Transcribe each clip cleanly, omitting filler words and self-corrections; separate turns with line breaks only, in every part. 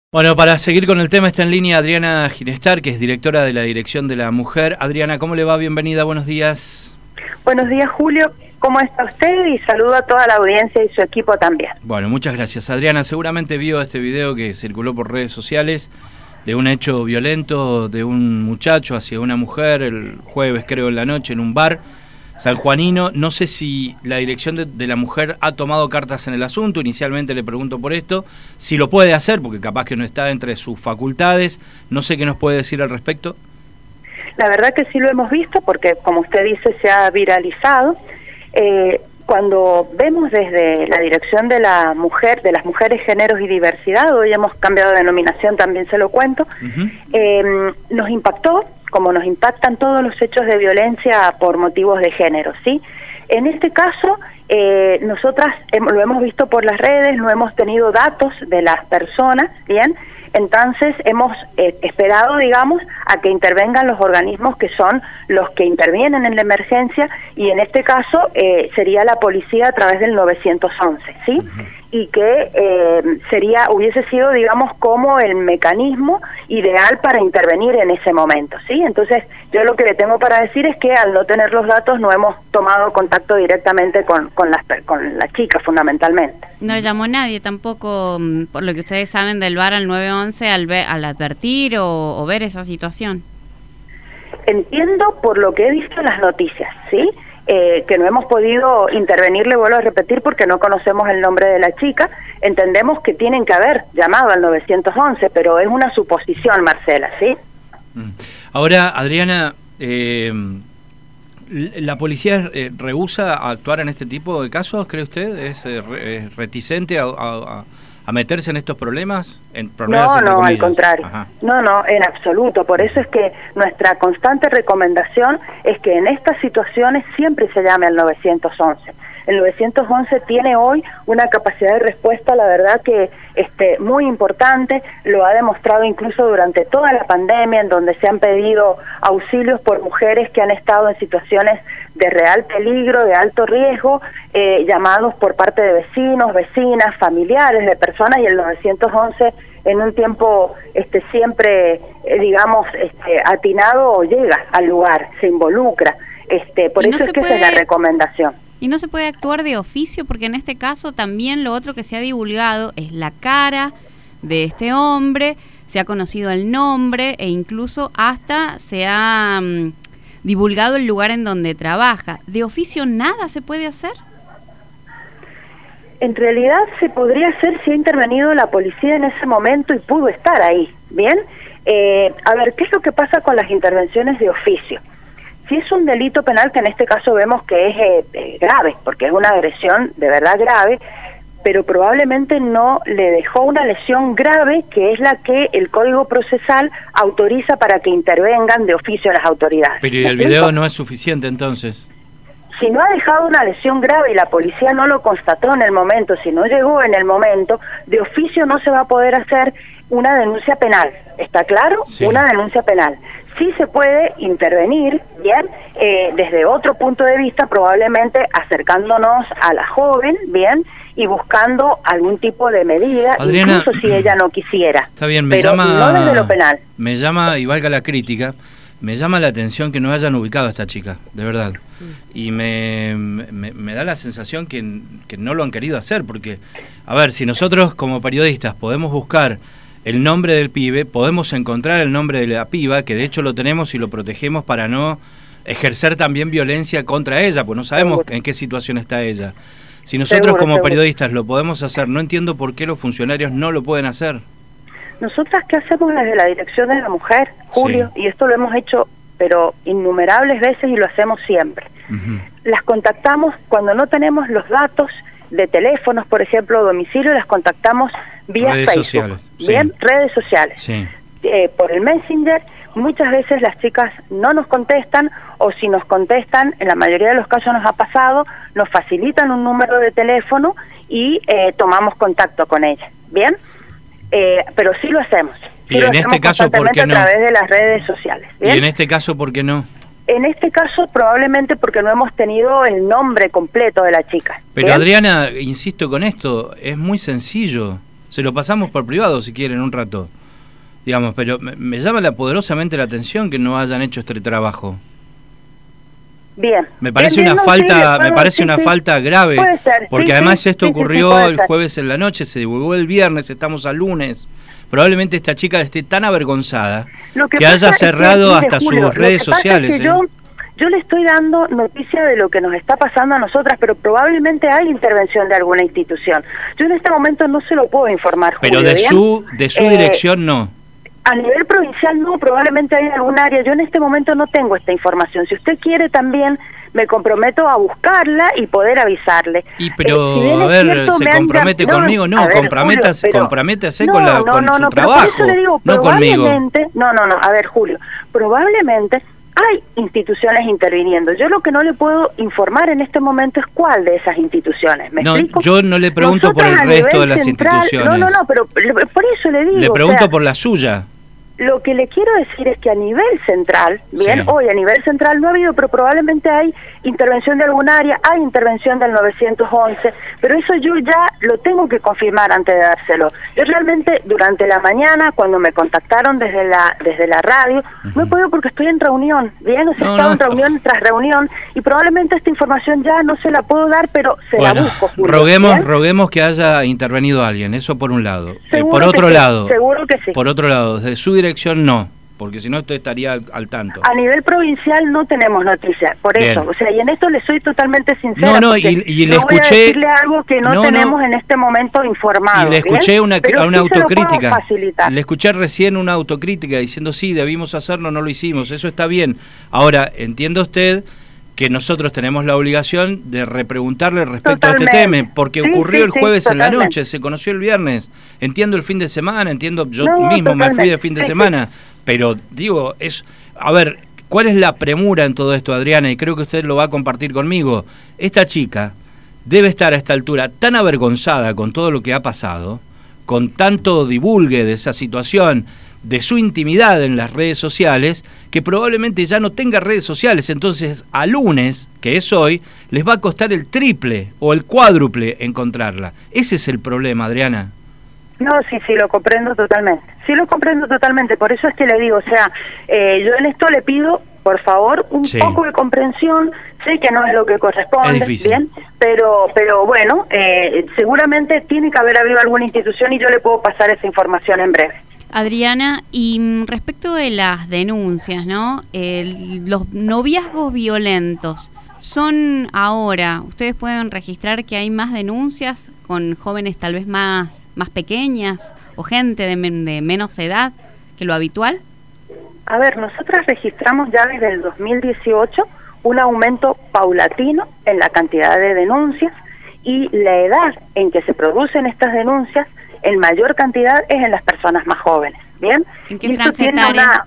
Bueno, para seguir con el tema está en línea Adriana Ginestar, que es directora de la Dirección de la Mujer. Adriana, ¿cómo le va? Bienvenida, buenos días.
Buenos días, Julio. ¿Cómo está usted? Y saludo a toda la audiencia y su equipo también.
Bueno, muchas gracias. Adriana, seguramente vio este video que circuló por redes sociales de un hecho violento de un muchacho hacia una mujer el jueves, creo, en la noche, en un bar sanjuanino. No sé si la Dirección de la Mujer ha tomado cartas en el asunto. Inicialmente le pregunto por esto, si lo puede hacer, porque capaz que no está entre sus facultades. No sé qué nos puede decir al respecto.
La verdad que sí lo hemos visto, porque como usted dice, se ha viralizado. Cuando vemos desde la Dirección de la Mujer, de las Mujeres, Géneros y Diversidad, hoy hemos cambiado de denominación, también se lo cuento, nos impactó, como nos impactan todos los hechos de violencia por motivos de género, ¿sí? En este caso, nosotras lo hemos visto por las redes, no hemos tenido datos de las personas, ¿bien? Entonces hemos esperado, digamos, a que intervengan los organismos que son los que intervienen en la emergencia, y en este caso sería la policía a través del 911, ¿sí? Y que hubiese sido, digamos, como el mecanismo ideal para intervenir en ese momento, ¿sí? Entonces, yo lo que le tengo para decir es que al no tener los datos no hemos tomado contacto directamente con la chica, fundamentalmente.
No llamó nadie tampoco, por lo que ustedes saben, del bar al 911 al advertir o ver esa situación.
Entiendo por lo que he visto en las noticias, ¿sí? Que no hemos podido intervenir, le vuelvo a repetir, porque no conocemos el nombre de la chica. Entendemos que tienen que haber llamado al 911, pero es una suposición, Marcela, ¿sí?
Ahora, Adriana, ¿la policía rehúsa a actuar en este tipo de casos, cree usted? ¿Es reticente a meterse en estos problemas?
No, al contrario. Ajá. No, en absoluto. Por eso es que nuestra constante recomendación es que en estas situaciones siempre se llame al 911. El 911 tiene hoy una capacidad de respuesta, la verdad que muy importante, lo ha demostrado incluso durante toda la pandemia, en donde se han pedido auxilios por mujeres que han estado en situaciones de real peligro, de alto riesgo, llamados por parte de vecinos, vecinas, familiares de personas, y el 911 en un tiempo siempre, digamos, atinado, llega al lugar, se involucra. Por eso es que esa es la recomendación.
Y no se puede actuar de oficio, porque en este caso también lo otro que se ha divulgado es la cara de este hombre, se ha conocido el nombre e incluso hasta se ha divulgado el lugar en donde trabaja. ¿De oficio nada se puede hacer?
En realidad se podría hacer si ha intervenido la policía en ese momento y pudo estar ahí, ¿bien? A ver, ¿qué es lo que pasa con las intervenciones de oficio? Si es un delito penal, que en este caso vemos que es grave, porque es una agresión de verdad grave, pero probablemente no le dejó una lesión grave, que es la que el Código Procesal autoriza para que intervengan de oficio las autoridades.
Pero ¿y el video no es suficiente entonces?
Si no ha dejado una lesión grave y la policía no lo constató en el momento, si no llegó en el momento, de oficio no se va a poder hacer una denuncia penal, ¿está claro? Sí. Una denuncia penal. Sí se puede intervenir, bien, desde otro punto de vista, probablemente acercándonos a la joven, bien, y buscando algún tipo de medida, Adriana, incluso si ella no quisiera.
Está bien,
pero no desde lo penal.
Me llama, y valga la crítica, me llama la atención que no hayan ubicado a esta chica, de verdad. Y me da la sensación que no lo han querido hacer, porque, a ver, si nosotros como periodistas podemos buscar el nombre del pibe, podemos encontrar el nombre de la piba, que de hecho lo tenemos y lo protegemos para no ejercer también violencia contra ella, pues no sabemos en qué situación está ella. Si nosotros como periodistas lo podemos hacer, no entiendo por qué los funcionarios no lo pueden hacer.
Nosotras, ¿qué hacemos desde la Dirección de la Mujer, Julio? Sí. Y esto lo hemos hecho, pero innumerables veces, y lo hacemos siempre. Las contactamos cuando no tenemos los datos de teléfonos, por ejemplo, domicilio, las contactamos vía
redes
Facebook,
sociales,
bien, sí. Redes sociales, sí. Por el Messenger. Muchas veces las chicas no nos contestan, o si nos contestan, en la mayoría de los casos nos ha pasado, nos facilitan un número de teléfono y tomamos contacto con ella, ¿bien? Pero sí lo hacemos.
Y en este caso, ¿por qué no?
A través de las redes sociales, ¿bien?
Y en este caso, ¿por qué no?
En este caso, probablemente porque no hemos tenido el nombre completo de la chica.
Pero, ¿bien? Adriana, insisto con esto, es muy sencillo. Se lo pasamos por privado si quieren un rato. Digamos, pero me llama poderosamente la atención que no hayan hecho este trabajo.
Bien.
Me parece una falta grave, porque además esto ocurrió el jueves en la noche, se divulgó el viernes, estamos al lunes. Probablemente esta chica esté tan avergonzada que haya cerrado hasta sus redes sociales.
Yo le estoy dando noticia de lo que nos está pasando a nosotras, pero probablemente hay intervención de alguna institución. Yo en este momento no se lo puedo informar, Julio,
pero de su dirección no.
A nivel provincial no, probablemente hay algún área. Yo en este momento no tengo esta información. Si usted quiere también me comprometo a buscarla y poder avisarle.
Pero si a ver, cierto, ¿se compromete conmigo? No, comprométase con su trabajo, por eso le digo, no conmigo.
No, a ver, Julio, probablemente hay instituciones interviniendo. Yo lo que no le puedo informar en este momento es cuál de esas instituciones. ¿Me explico?
Yo no le pregunto nosotros por el resto de las instituciones.
No, pero por eso le digo.
Le pregunto por la suya.
Lo que le quiero decir es que a nivel central, bien,
sí.
Hoy a nivel central no ha habido, pero probablemente hay intervención de algún área, hay intervención del 911, pero eso yo ya lo tengo que confirmar antes de dárselo. Yo realmente durante la mañana, cuando me contactaron desde la radio, no he podido porque estoy en reunión, bien, he estado en reunión tras reunión, y probablemente esta información ya no se la puedo dar, pero la busco. Julio,
roguemos que haya intervenido alguien, eso por un lado. Por otro lado,
seguro que sí.
Por otro lado, desde su dirección no, porque si no usted estaría al tanto.
A nivel provincial no tenemos noticias, por
Bien.
Eso, o sea, y en esto le soy totalmente sincera.
Y le
voy
escuché
a decirle algo que no tenemos en este momento informado.
Y le escuché una autocrítica.
Le
escuché recién una autocrítica diciendo sí, debimos hacerlo, no lo hicimos, eso está bien. Ahora, entiende usted que nosotros tenemos la obligación de repreguntarle respecto a este tema, porque ocurrió el jueves en la noche, se conoció el viernes, entiendo el fin de semana, yo mismo me fui de fin de semana, pero digo, a ver, ¿cuál es la premura en todo esto, Adriana? Y creo que usted lo va a compartir conmigo. Esta chica debe estar a esta altura tan avergonzada con todo lo que ha pasado, con tanto divulgue de esa situación, de su intimidad en las redes sociales, que probablemente ya no tenga redes sociales. Entonces a lunes, que es hoy, les va a costar el triple o el cuádruple encontrarla. Ese es el problema, Adriana.
No, sí, lo comprendo totalmente. Sí, lo comprendo totalmente. Por eso es que le digo, o sea, yo en esto le pido, por favor, un poco de comprensión. Sé que no es lo que corresponde, bien, pero bueno, seguramente tiene que haber habido alguna institución y yo le puedo pasar esa información en breve.
Adriana, y respecto de las denuncias, ¿no? Los noviazgos violentos, ¿son ahora, ustedes pueden registrar que hay más denuncias con jóvenes tal vez más pequeñas o gente de menos edad que lo habitual?
A ver, nosotras registramos ya desde el 2018 un aumento paulatino en la cantidad de denuncias y la edad en que se producen estas denuncias en mayor cantidad es en las personas más jóvenes, ¿bien?
¿En qué franja etaria?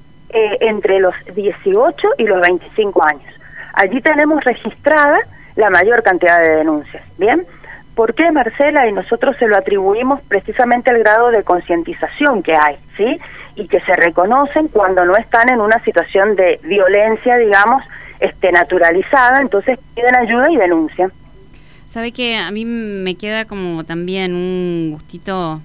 Entre los 18 y los 25 años. Allí tenemos registrada la mayor cantidad de denuncias, ¿bien? ¿Por qué, Marcela? Y nosotros se lo atribuimos precisamente al grado de concientización que hay, ¿sí? Y que se reconocen cuando no están en una situación de violencia, digamos, naturalizada, entonces piden ayuda y denuncian.
Sabe que a mí me queda como también un gustito,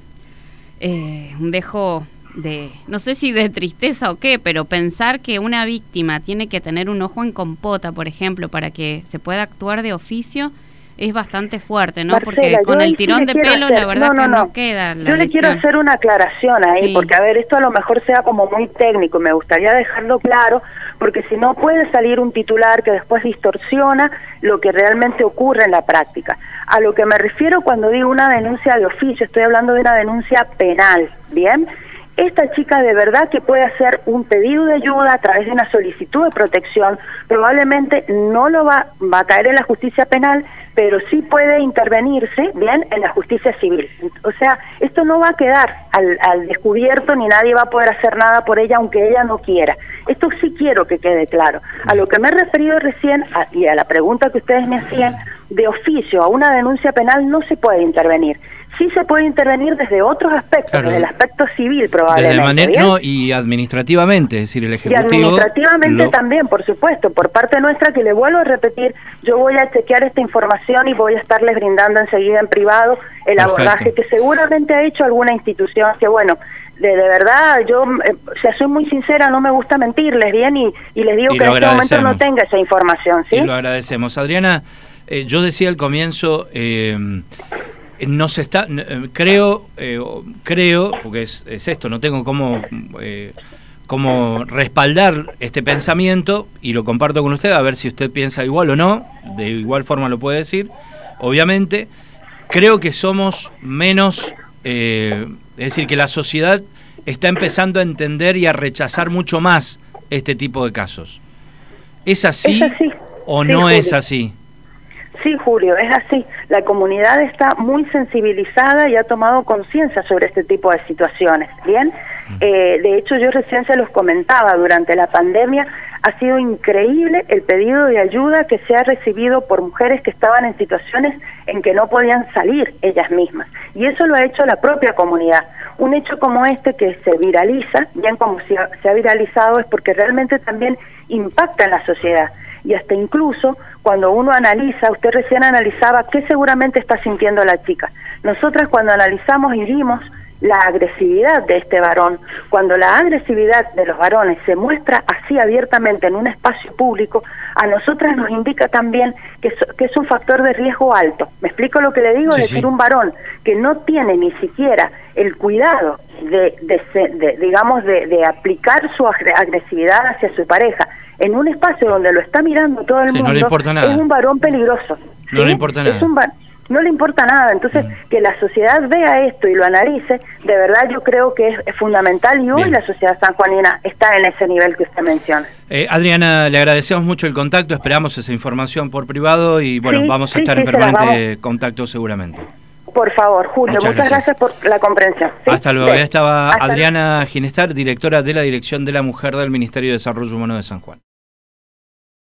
un dejo de, no sé si de tristeza o qué, pero pensar que una víctima tiene que tener un ojo en compota, por ejemplo, para que se pueda actuar de oficio, es bastante fuerte, ¿no?
Marcela,
porque con el tirón de pelo la verdad que no queda la
Yo le quiero hacer una aclaración ahí,
sí.
Porque a ver, esto a lo mejor sea como muy técnico, me gustaría dejarlo claro, porque si no puede salir un titular que después distorsiona lo que realmente ocurre en la práctica. A lo que me refiero cuando digo una denuncia de oficio, estoy hablando de una denuncia penal, ¿bien? Esta chica de verdad que puede hacer un pedido de ayuda a través de una solicitud de protección, probablemente no lo va a caer en la justicia penal, pero sí puede intervenirse, bien, en la justicia civil. O sea, esto no va a quedar al descubierto ni nadie va a poder hacer nada por ella aunque ella no quiera. Esto sí quiero que quede claro. A lo que me he referido recién y a la pregunta que ustedes me hacían, de oficio a una denuncia penal no se puede intervenir. sí se puede intervenir desde otros aspectos,
Claro.
desde el aspecto civil probablemente. ¿bien?
No, y administrativamente, es decir, el
Y
Ejecutivo...
administrativamente también, por supuesto, por parte nuestra, que le vuelvo a repetir, yo voy a chequear esta información y voy a estarles brindando enseguida en privado el
Perfecto.
abordaje que seguramente ha hecho alguna institución, que bueno, de verdad, yo soy muy sincera, no me gusta mentirles, bien, y les digo
Y
que en
lo
este momento no
agradecemos.
tenga esa información, ¿sí?
Y lo agradecemos. Adriana, yo decía al comienzo, no se está, creo, porque es esto, no tengo cómo respaldar este pensamiento, y lo comparto con usted, a ver si usted piensa igual o no, de igual forma lo puede decir, obviamente. Creo que somos menos, es decir, que la sociedad está empezando a entender y a rechazar mucho más este tipo de casos. ¿Es así,
Es así.
o
Sí,
no
Julio.
es así?
Sí, Julio, es así. La comunidad está muy sensibilizada y ha tomado conciencia sobre este tipo de situaciones, ¿bien? De hecho, yo recién se los comentaba, durante la pandemia ha sido increíble el pedido de ayuda que se ha recibido por mujeres que estaban en situaciones en que no podían salir ellas mismas. Y eso lo ha hecho la propia comunidad. Un hecho como este que se viraliza, bien como se ha viralizado, es porque realmente también impacta en la sociedad. Y hasta incluso cuando uno analiza, usted recién analizaba qué seguramente está sintiendo la chica. Nosotras cuando analizamos y vimos la agresividad de este varón, cuando la agresividad de los varones se muestra así abiertamente en un espacio público, a nosotras nos indica también que es un factor de riesgo alto. ¿Me explico lo que le digo?
Sí,
Es decir,
sí.
un varón que no tiene ni siquiera el cuidado de aplicar su agresividad hacia su pareja en un espacio donde lo está mirando todo el
Sí,
mundo,
no le importa nada.
es un varón peligroso.
No
¿sí?
le importa nada.
No le importa nada. Entonces, que la sociedad vea esto y lo analice, de verdad yo creo que es fundamental, y hoy
Bien.
la sociedad sanjuanina está en ese nivel que usted menciona.
Adriana, le agradecemos mucho el contacto, esperamos esa información por privado y bueno,
Sí,
vamos a
sí,
estar
sí,
en
se las
permanente contacto seguramente.
Por favor, Julio, muchas gracias por la comprensión. ¿sí?
Hasta luego. Ya estaba
Hasta
Adriana Ginestar, directora de la Dirección de la Mujer del Ministerio de Desarrollo Humano de San Juan.